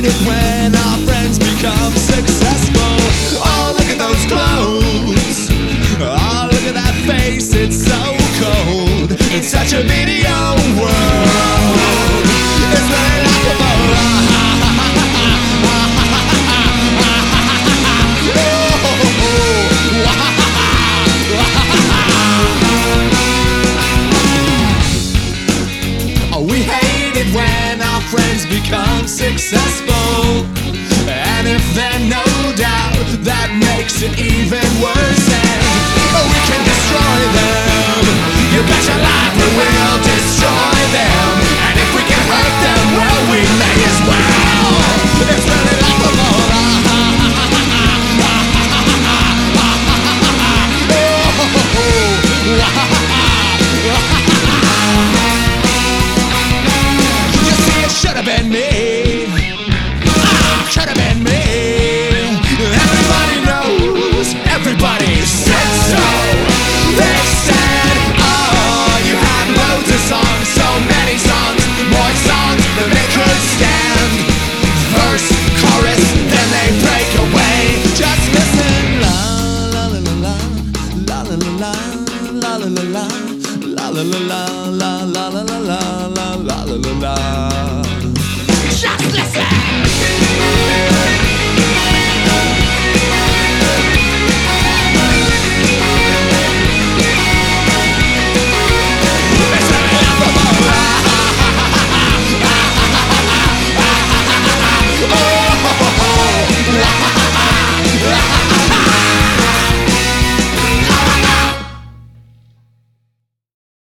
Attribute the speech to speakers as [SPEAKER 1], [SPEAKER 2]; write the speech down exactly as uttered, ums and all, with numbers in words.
[SPEAKER 1] it when our friends become successful. Oh, look at those clothes. Oh, look at that face, it's so cold. It's such a video world. It's very laughable. Oh, we hate it when our friends become successful. And if there's no doubt, that makes it even worse.